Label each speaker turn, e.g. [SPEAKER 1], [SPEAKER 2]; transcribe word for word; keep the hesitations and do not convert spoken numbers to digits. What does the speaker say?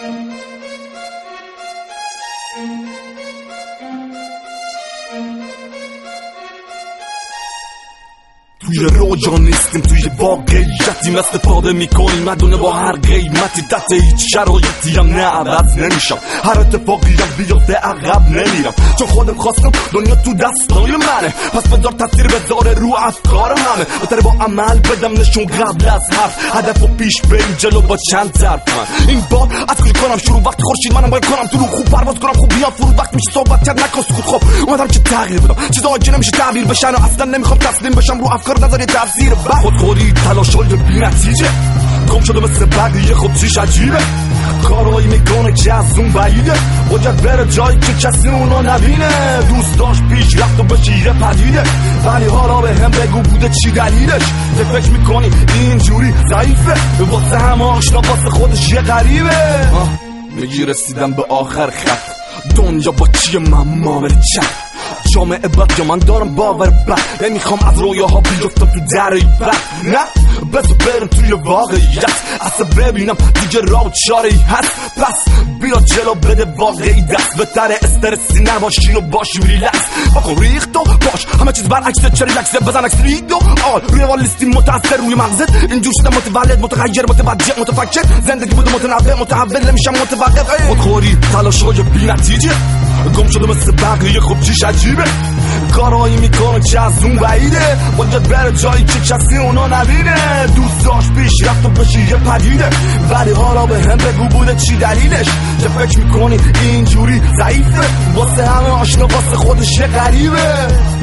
[SPEAKER 1] توی رویا نیستیم، توی واقعیتیم، استفاده میکنیم از دنیا با هر قیمتی. تحت هیچ شرایطی هم نه عوض نمیشم، هر اتفاقی هم بیفته عقب نمیرم، چون خودم خواستم دنیا تو دستای منه. پس بذار تاثیر بذاره رو افکار همه، بهتره با عمل بدم نشون قبل از حرف، هدف و پیش بریم جلو با چند ظرف. من این بار از کجا کنم شروع؟ وقتی خورشید منم باید کنم تو رو خوب پرواز کنم، خوب بیاد فرود وقت میشه صحبت کرد نکن سکوت. خب اومدم که تغییر بدم چیزایی که نمیشه تعبیر بشن و اصلا نمیخوام تسلیم بشم رو افکار نظری تفسیر بعد خودخوری تلاشای بی نتیجه گم شده مثل بقیه. خب چیش عجیبه کارهایی میکنه که از اون بعیده، باید بره جایی که کسی اونو نبینه. دوست داشت پیش رفت و بشه یه پدیده، ولی حالا به هم بگو بوده چی دلیلش که فکر میکنی اینجوری ضعیفه، واسه همه آشنا واسه خودش یه غریبه. میگی رسیدم به آخر خط، دنیا با چیه من معامله چند جامعه بد یا من دارم باور بد، نمیخوام از رویاها بیفتم تو دری بد. نه بذار برم توی واقعیت، اصلا ببینم دیگه راه و چاره ای هست. پس بیا جلو بده واقعی دست، بهتره استرسی نباشی و باشی ریلکس. بکن ریخت و باش همه چیز برعکسه، چه ریلکسه بزن عکس رید و آل روی والیستی متاثر روی مغزت. اینجور شدم متولد متغیر متوجه متفکر، زندگی بود متنوع متحول نمیشم متوقف. خودخوری تلاشای بی نتیجه گم شده مثل بقیه. خب چیش عجیبه کارهایی میکنه که از اون بعیده، باید بره جایی که کسی اونا نبینه. دوست داشت پیش رفت و بشه یه پدیده، ولی حالا به هم بگو بوده چی دلیلش که فکر میکنی اینجوری ضعیفه، واسه همه آشنا واسه خودش یه غریبه.